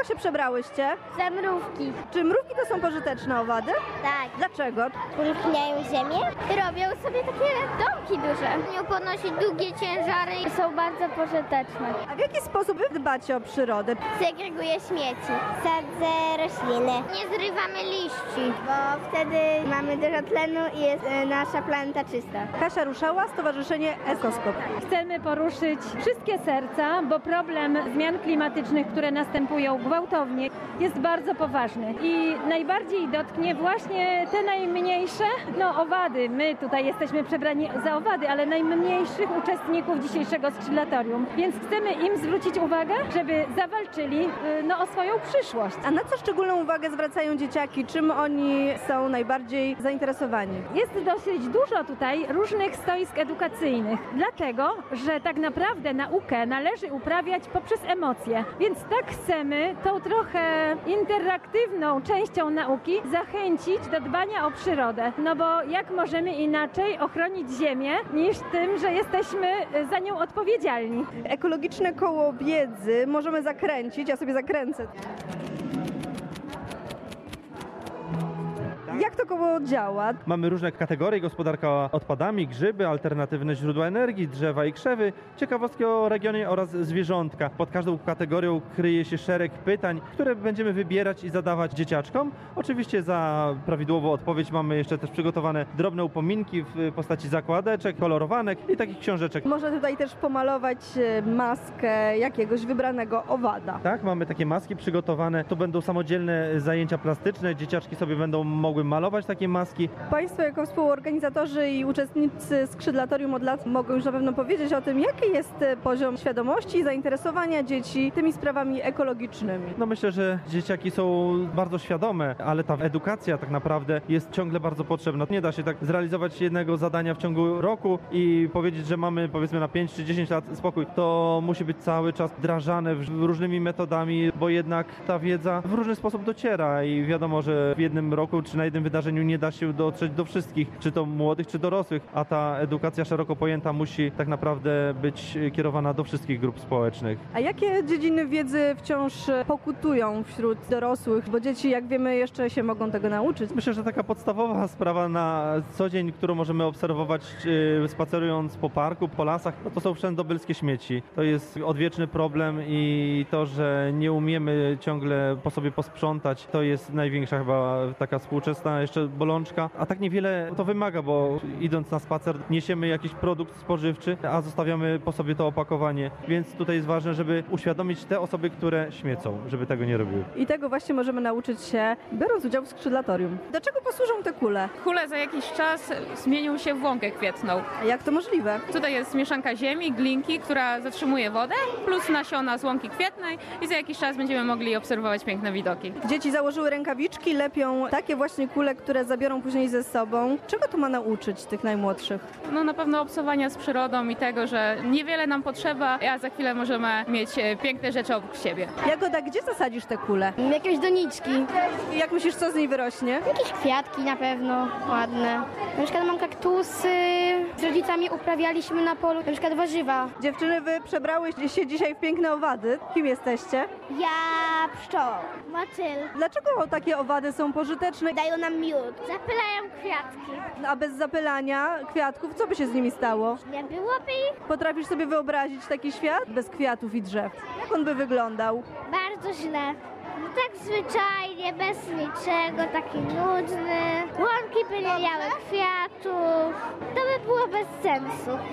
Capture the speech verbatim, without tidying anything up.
czego się przebrałyście? Za mrówki. Czy mrówki to są pożyteczne owady? Tak. Dlaczego? Uruchamiają ziemię. Robią sobie takie domki duże. Umieją podnosić długie ciężary i są bardzo pożyteczne. A w jaki sposób wy dbacie o przyrodę? Segreguję śmieci. Sadzę rośliny. Nie zrywamy liści, bo wtedy mamy dużo tlenu i jest y, nasza planeta czysta. Kasia Ruszała, Stowarzyszenie Ekoskop. Chcemy poruszyć wszystkie serca, bo problem zmian klimatycznych, które następują gwałtownie, jest bardzo poważny i najbardziej dotknie właśnie te najmniejsze, no owady. My tutaj jesteśmy przebrani za owady, ale najmniejszych uczestników dzisiejszego skrzydlatorium. Więc chcemy im zwrócić uwagę, żeby zawalczyli no, o swoją przyszłość. A na co szczególną uwagę zwracają dzieciaki? Czym oni są najbardziej zainteresowani? Jest dosyć dużo tutaj różnych stoisk edukacyjnych, dlatego, że tak naprawdę naukę należy uprawiać poprzez emocje. Więc tak chcemy tą trochę interaktywną częścią nauki zachęcić do dbania o przyrodę. No bo jak możemy inaczej ochronić Ziemię niż tym, że jesteśmy za nią odpowiedzialni. Ekologiczne koło wiedzy możemy zakręcić, ja sobie zakręcę. Jak to koło działa? Mamy różne kategorie: gospodarka odpadami, grzyby, alternatywne źródła energii, drzewa i krzewy, ciekawostki o regionie oraz zwierzątka. Pod każdą kategorią kryje się szereg pytań, które będziemy wybierać i zadawać dzieciaczkom. Oczywiście za prawidłową odpowiedź mamy jeszcze też przygotowane drobne upominki w postaci zakładeczek, kolorowanek i takich książeczek. Można tutaj też pomalować e, maskę jakiegoś wybranego owada. Tak, mamy takie maski przygotowane. To będą samodzielne zajęcia plastyczne. Dzieciaczki sobie będą mogły malować takie maski. Państwo jako współorganizatorzy i uczestnicy skrzydlatorium od lat mogą już na pewno powiedzieć o tym, jaki jest poziom świadomości i zainteresowania dzieci tymi sprawami ekologicznymi. No myślę, że dzieciaki są bardzo świadome, ale ta edukacja tak naprawdę jest ciągle bardzo potrzebna. Nie da się tak zrealizować jednego zadania w ciągu roku i powiedzieć, że mamy powiedzmy na pięć czy dziesięć lat spokój. To musi być cały czas wdrażane różnymi metodami, bo jednak ta wiedza w różny sposób dociera i wiadomo, że w jednym roku czy na jednym wydarzeniu nie da się dotrzeć do wszystkich, czy to młodych, czy dorosłych, a ta edukacja szeroko pojęta musi tak naprawdę być kierowana do wszystkich grup społecznych. A jakie dziedziny wiedzy wciąż pokutują wśród dorosłych? Bo dzieci, jak wiemy, jeszcze się mogą tego nauczyć. Myślę, że taka podstawowa sprawa na co dzień, którą możemy obserwować yy, spacerując po parku, po lasach, no to są wszędobylskie śmieci. To jest odwieczny problem i to, że nie umiemy ciągle po sobie posprzątać, to jest największa chyba taka współczesna jeszcze bolączka. A tak niewiele to wymaga, bo idąc na spacer niesiemy jakiś produkt spożywczy, a zostawiamy po sobie to opakowanie. Więc tutaj jest ważne, żeby uświadomić te osoby, które śmiecą, żeby tego nie robiły. I tego właśnie możemy nauczyć się, biorąc udział w skrzydlatorium. Do czego posłużą te kule? Kule za jakiś czas zmienią się w łąkę kwietną. A jak to możliwe? Tutaj jest mieszanka ziemi, glinki, która zatrzymuje wodę, plus nasiona z łąki kwietnej i za jakiś czas będziemy mogli obserwować piękne widoki. Dzieci założyły rękawiczki, lepią takie właśnie kule, które zabiorą później ze sobą. Czego to ma nauczyć tych najmłodszych? No na pewno obcowania z przyrodą i tego, że niewiele nam potrzeba, a za chwilę możemy mieć piękne rzeczy obok siebie. Jagoda, gdzie zasadzisz te kule? Jakieś doniczki. I jak myślisz, co z niej wyrośnie? Jakieś kwiatki na pewno ładne. Na przykład mam kaktusy. Z rodzicami uprawialiśmy na polu na przykład warzywa. Dziewczyny, wy przebrałyście się dzisiaj w piękne owady. Kim jesteście? Ja pszczołą. Motyl. Dlaczego takie owady są pożyteczne? Dają nam miód. Zapylają kwiatki. A bez zapylania kwiatków, co by się z nimi stało? Nie byłoby ich? Potrafisz sobie wyobrazić taki świat bez kwiatów i drzew? Jak on by wyglądał? Bardzo źle. No tak zwyczajnie, bez niczego, taki nudny. Łąki by nie miały kwiatów. To by było bez sensu.